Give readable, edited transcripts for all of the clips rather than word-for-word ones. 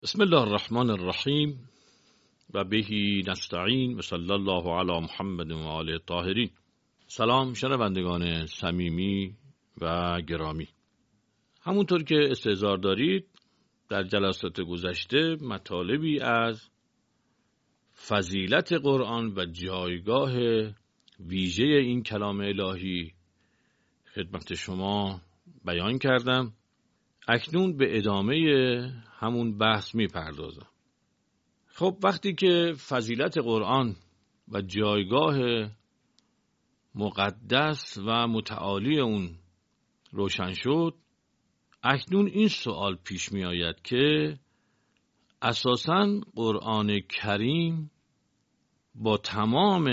بسم الله الرحمن الرحیم و بهی نستعین و صلی الله علی محمد و آله الطاهرین. سلام شنوندگان صمیمی و گرامی. همونطور که استحضار دارید در جلسات گذشته مطالبی از فضیلت قرآن و جایگاه ویژه این کلام الهی خدمت شما بیان کردم. اکنون به ادامه همون بحث می پردازم. خب وقتی که فضیلت قرآن و جایگاه مقدس و متعالی اون روشن شد، اکنون این سوال پیش می آید که اساساً قرآن کریم با تمام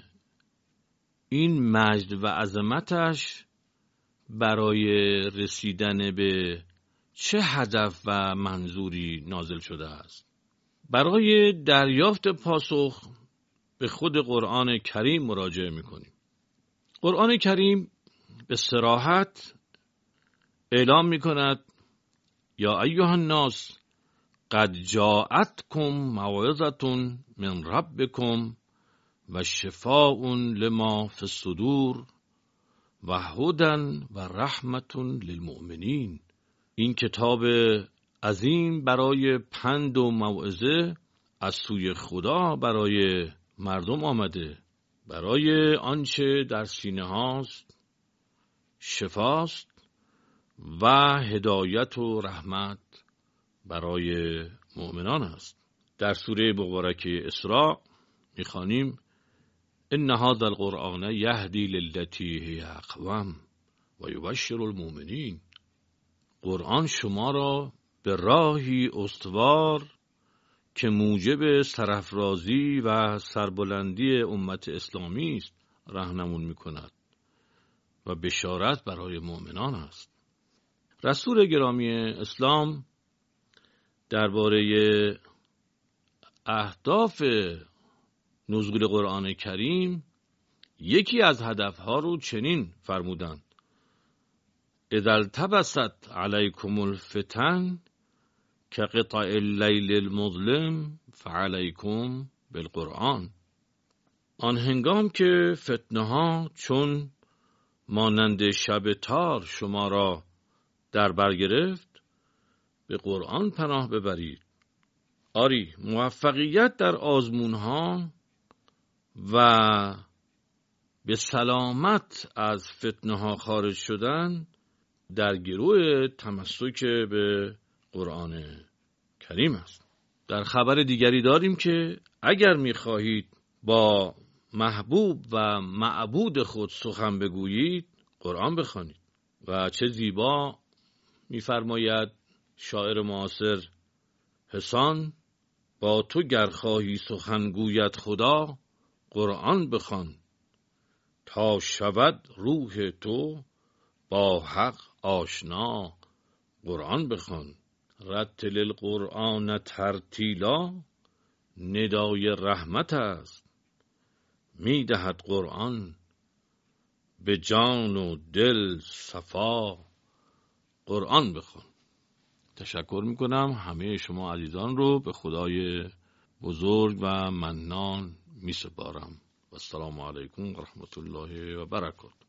این مجد و عظمتش برای رسیدن به چه هدف و منظوری نازل شده است؟ برای دریافت پاسخ به خود قرآن کریم مراجعه می‌کنیم. قرآن کریم به صراحت اعلام می‌کند یا ایها الناس قد جاءتکم موعظة من ربکم و شفاء لما فی الصدور و هدی و رحمة للمؤمنین. این کتاب عظیم برای پند و موعظه از سوی خدا برای مردم آمده، برای آنچه در سینه هاست شفاست و هدایت و رحمت برای مؤمنان است. در سوره مبارکه اسراء می‌خوانیم ان هذا القرآن یهدی للتی هی اقوم و یبشر المؤمنین. قرآن شما را به راهی استوار که موجب سرافرازی و سربلندی امت اسلامی است راهنمون می‌کند و بشارت برای مؤمنان است. رسول گرامی اسلام درباره اهداف نزول قرآن کریم یکی از هدفها رو چنین فرمودند: اذا التبست علیکم الفتن کقطع اللیل المظلم فعلیکم بالقرآن. آن هنگام که فتنه ها چون مانند شب تار شما را در بر گرفت، به قرآن پناه ببرید. آری موفقیت در آزمون ها و به سلامت از فتنه ها خارج شدن در گروه تمسک به قرآن کریم است. در خبر دیگری داریم که اگر می‌خواهید با محبوب و معبود خود سخن بگویید قرآن بخوانید. و چه زیبا می‌فرماید شاعر معاصر حسان: با تو گر خواهی سخن گوید خدا قرآن بخوان تا شود روح تو با حق آشنا قرآن بخوان. رتل القرآن ترتیلا ندای رحمت است، میدهد قرآن به جان و دل صفا قرآن بخوان. تشکر میکنم همه شما عزیزان رو به خدای بزرگ و منان میسپارم و السلام علیکم و رحمت الله و برکاته.